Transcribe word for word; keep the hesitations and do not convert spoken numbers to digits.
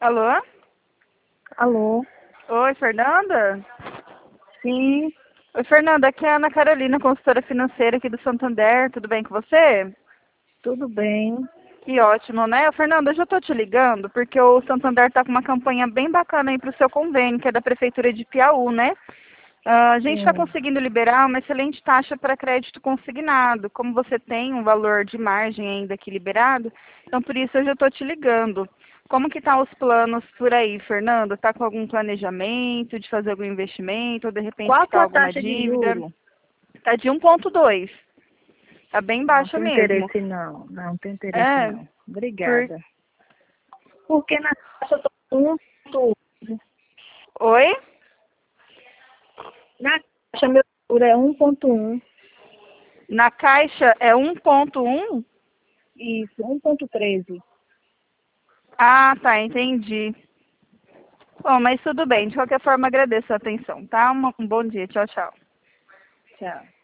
Alô? Alô? Oi, Fernanda? Sim, Oi, Fernanda, aqui é a Ana Carolina, consultora financeira aqui do Santander. Tudo bem com você? tudo bem. Que ótimo, né? Ô, Fernanda, hoje eu tô te ligando porque o Santander tá com uma campanha bem bacana aí pro seu convênio, que é da Prefeitura de Piauí, né? Ah, a gente está Sim. conseguindo liberar uma excelente taxa para crédito consignado. Como você tem um valor de margem ainda aqui liberado, então por isso eu já estou te ligando. Como que tá os planos por aí, Fernanda? Tá com algum planejamento de fazer algum investimento ou de repente Qual a quitar tua alguma taxa de dívida? juro? Tá de um ponto dois. Tá bem Não baixa tenho mesmo. interesse não, não tenho interesse É, não. por... Obrigada. Porque na taxa eu tô um ponto um. Oi? Na taxa meu juro é um ponto um. Na Caixa é um ponto um? Isso, um ponto treze. Ah, tá, entendi. Bom, mas tudo bem. De qualquer forma, agradeço a atenção, tá? Um um bom dia. Tchau, tchau. Tchau.